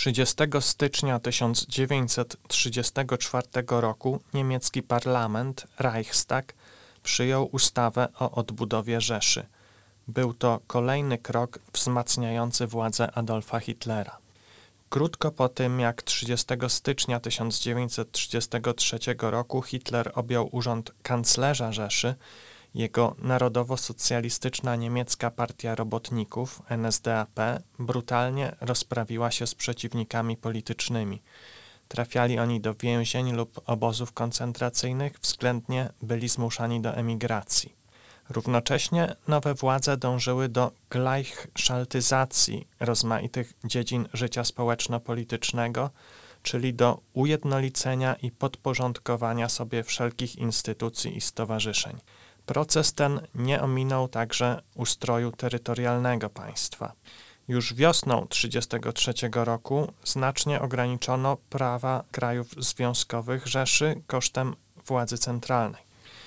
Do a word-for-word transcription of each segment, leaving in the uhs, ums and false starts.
trzydziestego stycznia tysiąc dziewięćset trzydziestego czwartego roku niemiecki parlament Reichstag przyjął ustawę o odbudowie Rzeszy. Był to kolejny krok wzmacniający władzę Adolfa Hitlera. Krótko po tym, jak trzydziestego stycznia tysiąc dziewięćset trzydziestego trzeciego roku Hitler objął urząd kanclerza Rzeszy, jego narodowo-socjalistyczna niemiecka partia robotników, N S D A P, brutalnie rozprawiła się z przeciwnikami politycznymi. Trafiali oni do więzień lub obozów koncentracyjnych, względnie byli zmuszani do emigracji. Równocześnie nowe władze dążyły do gleichschaltyzacji rozmaitych dziedzin życia społeczno-politycznego, czyli do ujednolicenia i podporządkowania sobie wszelkich instytucji i stowarzyszeń. Proces ten nie ominął także ustroju terytorialnego państwa. Już wiosną tysiąc dziewięćset trzydziestego trzeciego roku znacznie ograniczono prawa krajów związkowych Rzeszy kosztem władzy centralnej.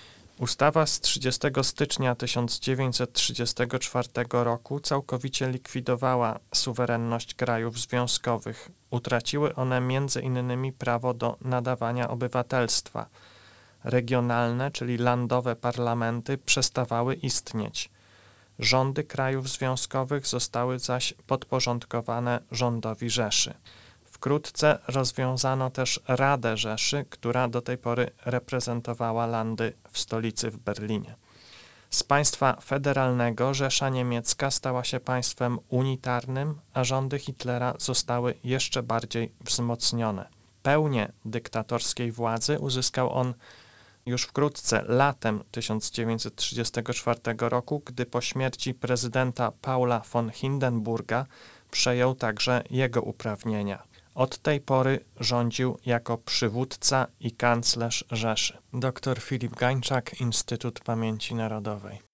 Ustawa z trzydziestego stycznia tysiąc dziewięćset trzydziestego czwartego roku całkowicie likwidowała suwerenność krajów związkowych. Utraciły one między innymi prawo do nadawania obywatelstwa. Regionalne, czyli landowe parlamenty przestawały istnieć. Rządy krajów związkowych zostały zaś podporządkowane rządowi Rzeszy. Wkrótce rozwiązano też Radę Rzeszy, która do tej pory reprezentowała landy w stolicy w Berlinie. Z państwa federalnego Rzesza Niemiecka stała się państwem unitarnym, a rządy Hitlera zostały jeszcze bardziej wzmocnione. Pełnię dyktatorskiej władzy uzyskał on już wkrótce, latem tysiąc dziewięćset trzydziestego czwartego roku, gdy po śmierci prezydenta Paula von Hindenburga przejął także jego uprawnienia. Od tej pory rządził jako przywódca i kanclerz Rzeszy. Dr Filip Gańczak, Instytut Pamięci Narodowej.